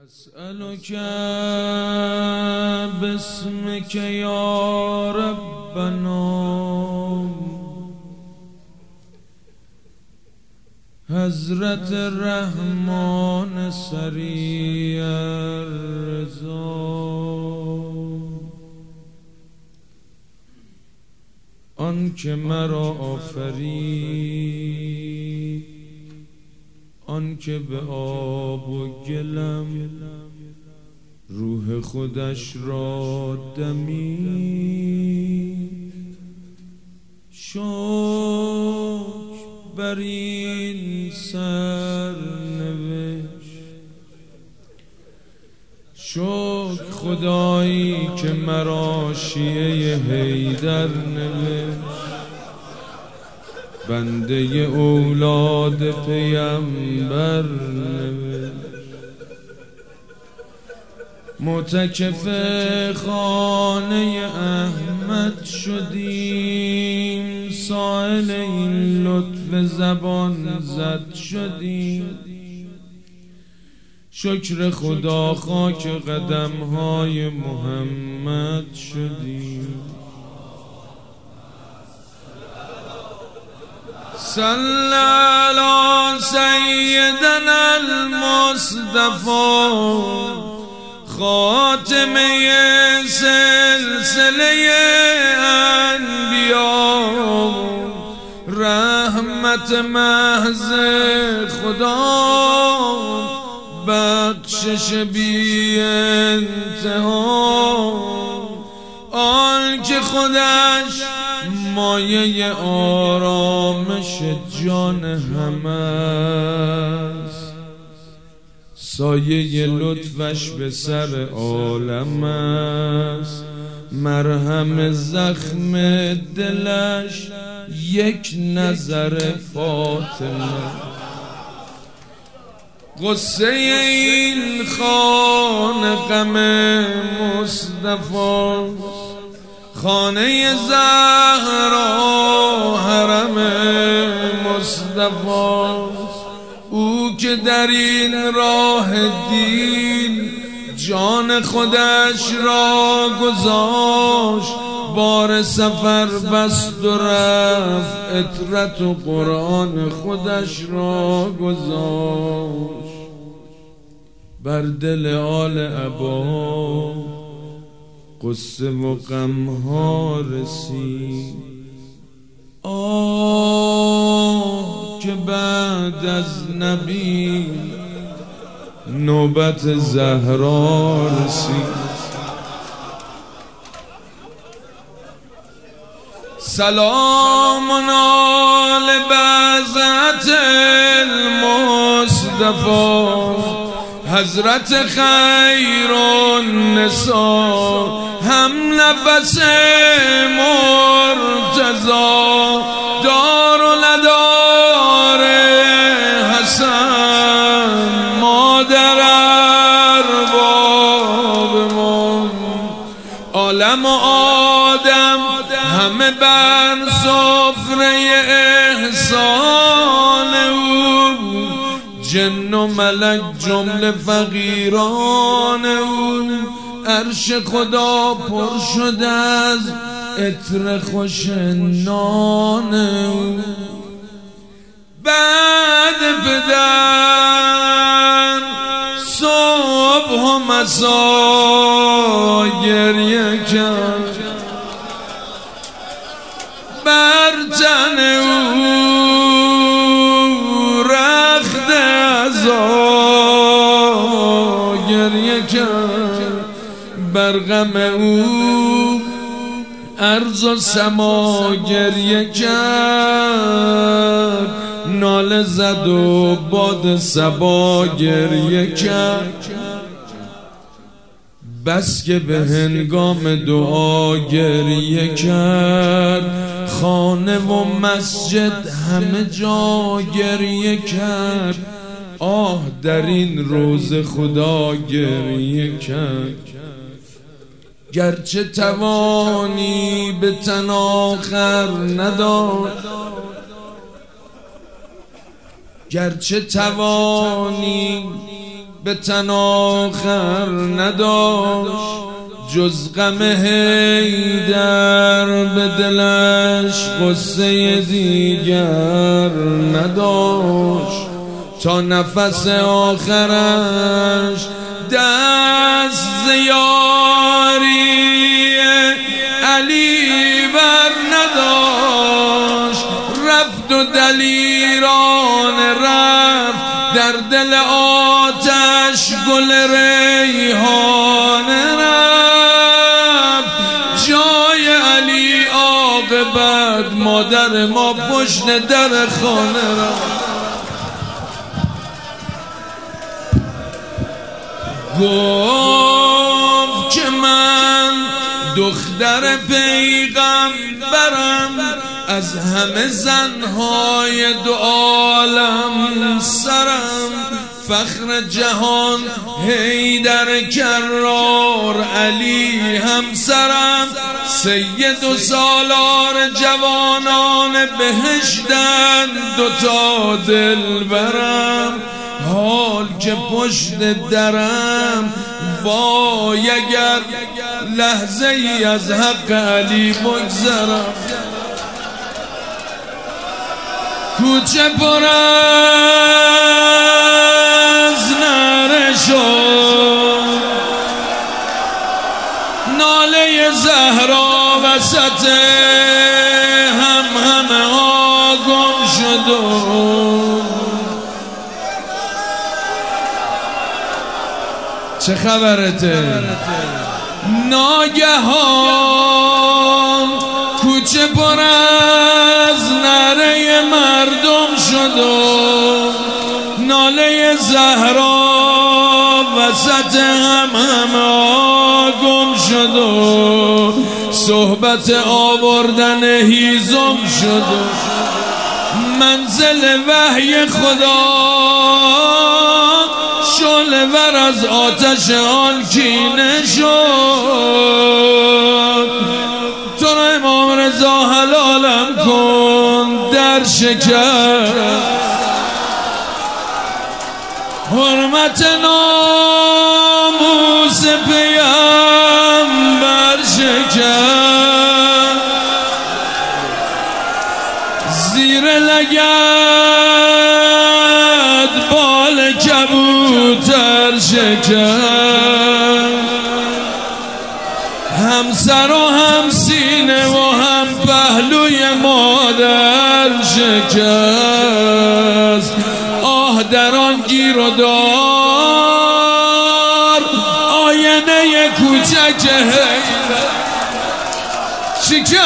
أسألك باسمك يا ربنا حضرت الرحمن سریع الرضا آن که مرا آفرید، آن که به آب و گلم روح خودش را دمید. شکر بر این سرنوشت، شکر خدایی که مرا شیعه حیدر نوشت، بنده اولاد پیمبر نوشت. معتکف خانه احمد شدیم، سائل این لطف زبان زد شدیم. شکر خدا خاک قدمهای محمد شدیم. صلی علی سیدنا المصطفى خاتمه سلسله انبیا، رحمت محض خدا، بخشش بی انتها، آن که خودش مایه آرامش جان همه است، سایه لطفش به سر عالم است، مرهم زخم دلش یک نظر فاطمه. غصه این خانه غم مصطفی، خانه زهرا حرم مصطفی، او که در این راه دین جان خودش را گذاشت، بار سفر بست و رفت، عطرت و قرآن خودش را گذاشت. بر دل آل عبا قصه و غمها رسید. آه که بعد از نبی نوبت زهرا رسید. سلام علی بعضت المصطفى، حضرت خیر النساء، هم نفس مرتضی، دار و ندار حسن، مادر ارباب من، عالم و آدم همه بر سفره احسان او، جن و ملک جمله فقیران او، عرش خدا پر شده از عطر خوش نان او. بعد پدر صبح و مسا گریه کرد، بر تن او رخت عزا گریه کرد، بر غم او ارض و سما گریه کرد، ناله زد و باد صبا گریه کرد. بس که به هنگام دعا گریه کرد، خانه و مسجد همه جا گریه کرد. آه در این روز خدا گریه کرد. گرچه توانی به تن آخر نداد، گرچه توانی به تن آخر نداشت جز غم حیدر، به دلش غصه دیگر نداشت تا نفس آخرش دست ز یاری علی بر نداشت. رفت و دلیران رفت در دل آتش گل ریحان رفت. جای علی عاقبت مادر ما پشت در خانه رفت. گفت که من دختر پیغمبرم، از همه زنهای دو عالم سرم. فخر جهان حیدر کرار علی همسرم. سید و سالار جوانان بهشتن دوتا دلبرم. حال که پشت درم وای اگر لحظه ای از حق علی بگذرم. کوچه پر از نعره شد، ناله زهرا وسط همه ها گم شد. چه خبرته؟ ناگهان کوچه پر از نعره مردم شد و ناله زهرا وسط همه گم شد و صحبت آوردن هیزم شد و منزل وحی خدا شعله ور از آتش آن کینه شد. تو را امام رضا حلالم کن در شکر، حرمت ناموس پیامبر شکر. زیر لگد بال کبوتر شکر، هم سر و هم سینه و هم پهلوی مادر شکست. آه در آن گیر و دار آینه کوچک حیدر شکست.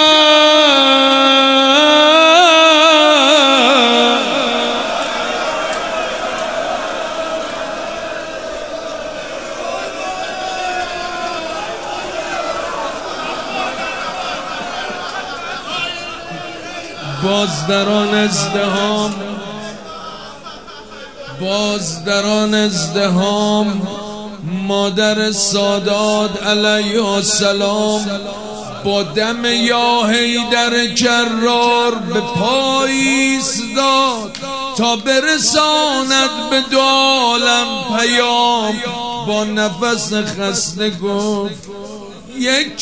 باز در آن ازدهام مادر سادات علیه السلام با دم یا حیدر کرار به پای ایستاد تا برساند به دو عالم پیام. با نفس خسته گفت یک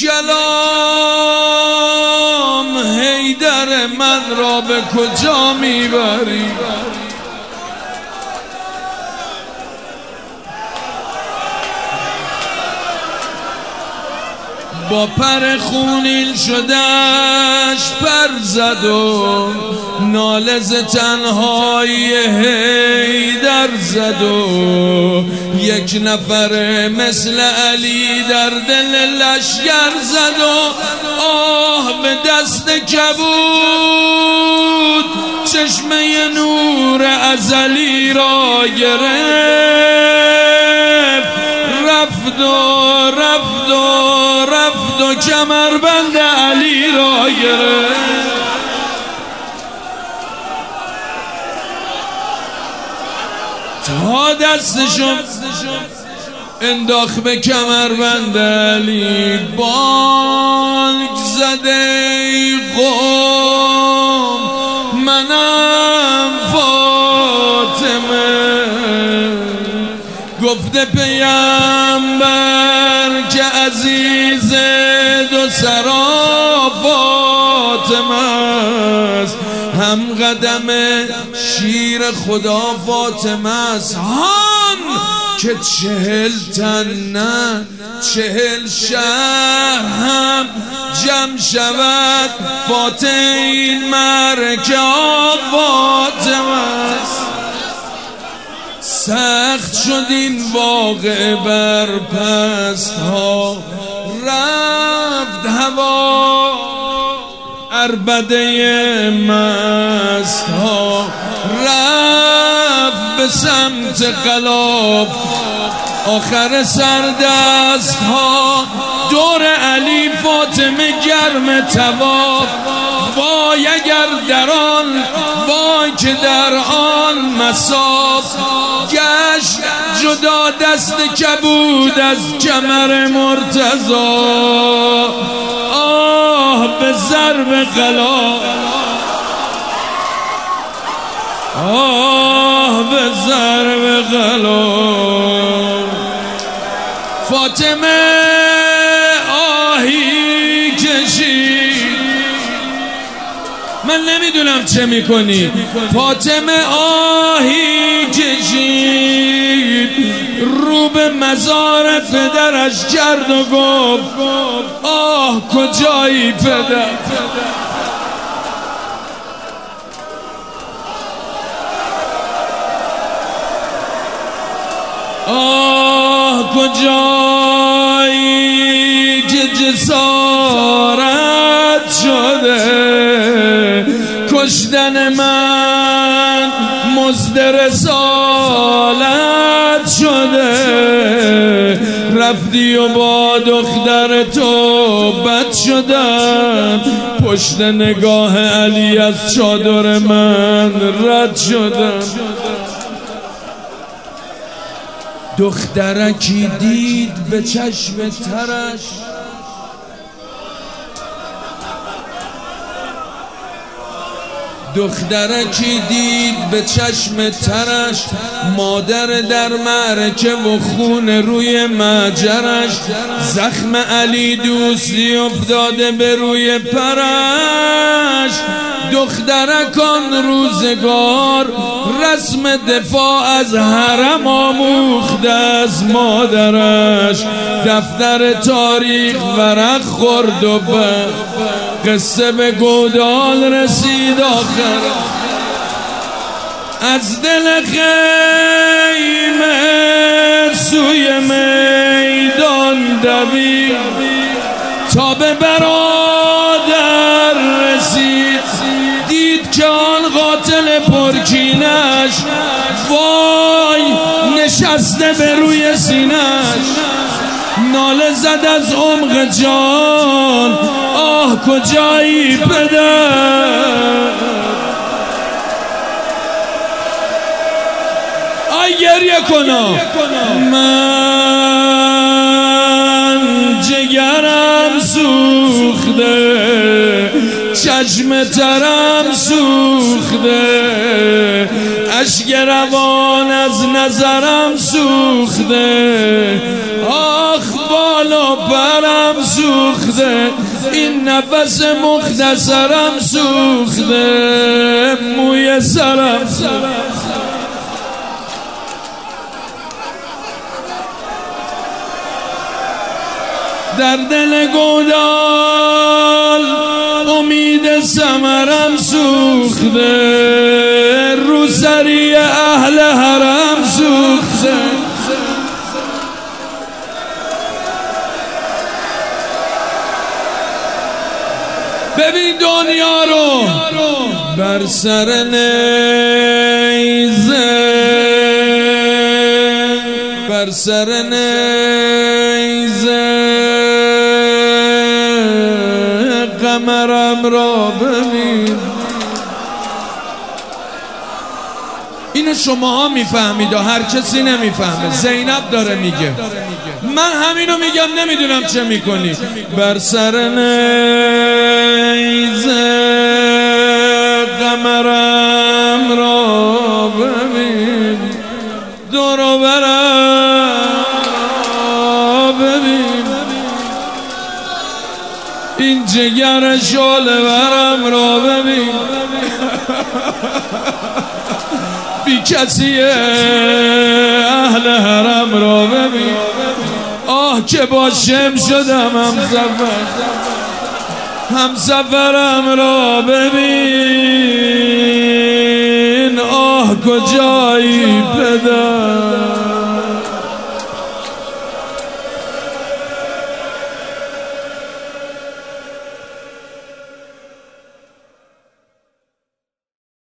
کلام، حیدر من را به کجا میبری؟ با پر خونین شدش پر زد و ناله ز تنهایی حیدر زد و یک نفر مثل علی در دل لشگر زد و آه به دست کبود چشمه نور ازلی را گرفت. رفت و رفت و رفت و کمربند علی را گرفت. تا دستشو انداخت به کمربند علی، بانگ زده قوم منم فاطمه، گفته پیامبر که عزیز دو سرا فاطمه است، هم قدم شیر خدا فاطمه است. هان که 40 تن نه 40 شهر هم جمع شود فاتح این مرکه فاطمه است. سخت شد این واقعه بر پست ها، رفت هوا عربده مست ها، رفت به سمت غلاف آخر سردست ها. دور علی فاطمه گرم طواف، وای اگر در آن وای که در آن مصاف گشت جدا دست کبود از کمر مرتضی. آه به ضرب غلاف، آه به ضرب غلاف. فاطمه آهی کشید، من نمیدونم چه میکنی. فاطمه آهی کشید، رو به مزار پدرش کرد و گفت آه کجایی پدر؟ آه کجایی که جسارت شده کشتن من مزد رسالت شده. رفتی و با دختر تو بد شدن، پشت نگاه علی از چادر من رد شدن. دخترکی دید به چشم ترش، دخترکی دید به چشم ترش، مادر در معرکه و خون روی مجرش. زخم علی دوستی افتاده به روی پرش. دخترکان روزگار رسم دفاع از حرم آموخته از مادرش. دفتر تاریخ ورق خورد و قصه به گودال رسید آخر. از دل خیمه سوی میدان دوید تا به برادر رسید. دید که آن قاتل پرکینش وای نشسته به روی سینش. ناله زد از عمق جان آه کجایی پدر؟ آی گریه کنم من جگرم سوخته، چشم ترم سوخته، اشک روان از نظرم سوخته. آخ بال و برم سوخته، این نفس مختصرم سوخته، موی سرم در دل گودال امید ثمرم سوخته، رو سری اهل حرم سوخته. ببین دنیا رو بر سر نیزه، بر سر نیزه قمرم را ببین. اینو شماها میفهمید و هر کسی نمیفهمه. زینب داره میگه، من همینو میگم نمیدونم چه میکنی. بر سر نیزه قمرم را ببین، دور و برم این جگر شعله ورم را ببین بی کسی اهل حرم را ببین آه که با شم شدم همسفرم را ببین آه کجایی پدر